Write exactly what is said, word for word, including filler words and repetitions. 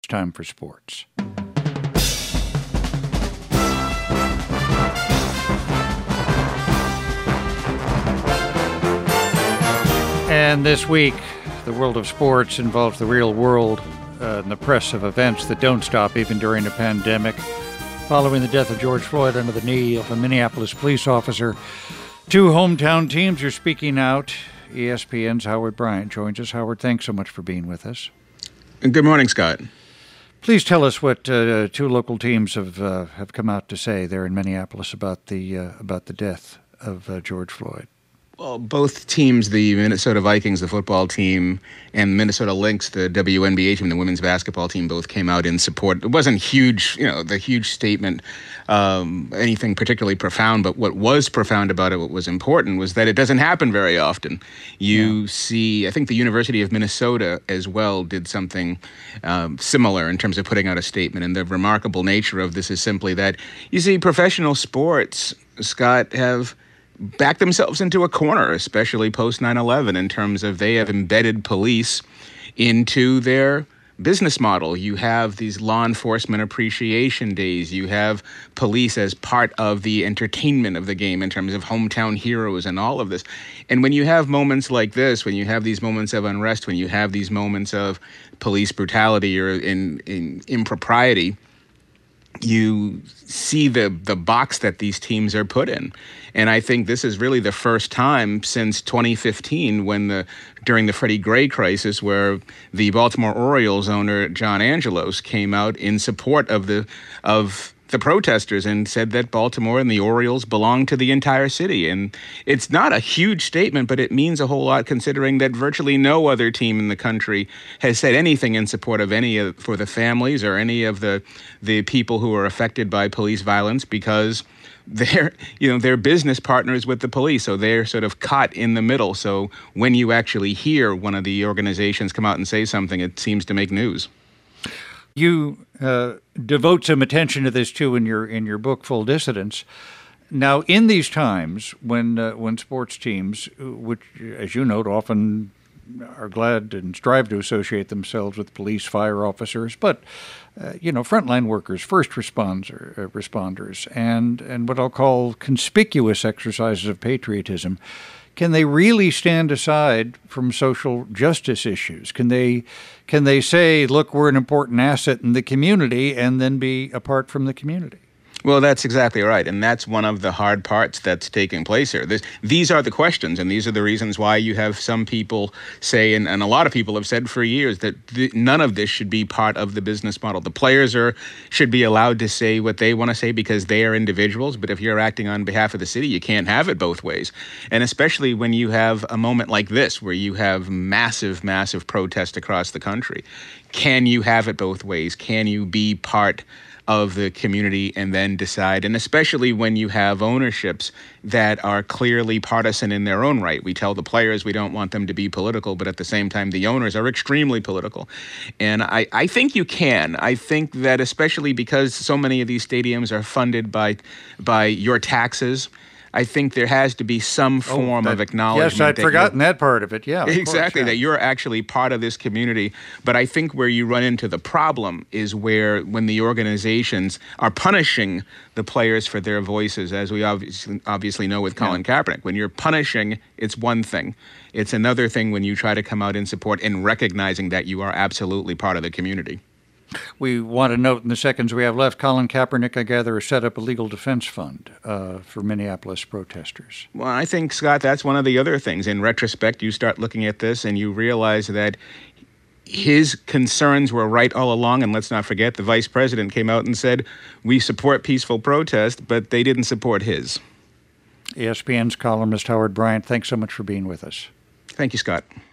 It's time for sports. And this week, the world of sports involves the real world uh, and the press of events that don't stop even during a pandemic. Following the death of George Floyd under the knee of a Minneapolis police officer, two hometown teams are speaking out. E S P N's Howard Bryant joins us. Howard, thanks so much for being with us. Good morning, Scott. Please tell us what uh, two local teams have uh, have come out to say there in Minneapolis about the uh, about the death of uh, George Floyd. Well, both teams, the Minnesota Vikings, the football team, and Minnesota Lynx, the W N B A team, the women's basketball team, both came out in support. It wasn't huge, you know, the huge statement, um, anything particularly profound, but what was profound about it, what was important, was that it doesn't happen very often. You yeah. see, I think the University of Minnesota as well did something um, similar in terms of putting out a statement, and the remarkable nature of this is simply that, you see, professional sports, Scott, have back themselves into a corner, especially post nine eleven, in terms of they have embedded police into their business model. You have these law enforcement appreciation days. You have police as part of the entertainment of the game in terms of hometown heroes and all of this. And when you have moments like this, when you have these moments of unrest, when you have these moments of police brutality or in, in impropriety, you see the the box that these teams are put in. And I think this is really the first time since twenty fifteen, when the during the Freddie Gray crisis, where the Baltimore Orioles owner John Angelos came out in support of the of the protesters and said that Baltimore and the Orioles belong to the entire city. And it's not a huge statement, but it means a whole lot, considering that virtually no other team in the country has said anything in support of any of, for the families or any of the the people who are affected by police violence, because they're, you know, they're business partners with the police, so they're sort of caught in the middle. So when you actually hear one of the organizations come out and say something, it seems to make news. You uh, devote some attention to this too in your in your book, Full Dissidence. Now, in these times when uh, when sports teams, which, as you note, often are glad and strive to associate themselves with police, fire officers, but uh, you know, frontline workers, first responder, uh, responders, and and what I'll call conspicuous exercises of patriotism. Can they really stand aside from social justice issues? Can they can they say, look, we're an important asset in the community, and then be apart from the community? Well, that's exactly right. And that's one of the hard parts that's taking place here. This, these are the questions, and these are the reasons why you have some people say, and, and a lot of people have said for years, that th- none of this should be part of the business model. The players are should be allowed to say what they want to say because they are individuals. But if you're acting on behalf of the city, you can't have it both ways. And especially when you have a moment like this, where you have massive, massive protest across the country. Can you have it both ways? Can you be part of the community and then decide, and especially when you have ownerships that are clearly partisan in their own right. We tell the players we don't want them to be political, but at the same time, the owners are extremely political. And I, I think you can. I think that especially because so many of these stadiums are funded by by your taxes, I think there has to be some form oh, that, of acknowledgement. Yes, I'd forgotten that part of it, yeah. Of exactly, course, yeah. That you're actually part of this community. But I think where you run into the problem is where when the organizations are punishing the players for their voices, as we obviously, obviously know with Colin yeah. Kaepernick. When you're punishing, it's one thing. It's another thing when you try to come out in support and recognizing that you are absolutely part of the community. We want to note in the seconds we have left, Colin Kaepernick, I gather, has set up a legal defense fund uh, for Minneapolis protesters. Well, I think, Scott, that's one of the other things. In retrospect, you start looking at this and you realize that his concerns were right all along. And let's not forget, the vice president came out and said, we support peaceful protest, but they didn't support his. E S P N's columnist Howard Bryant, thanks so much for being with us. Thank you, Scott.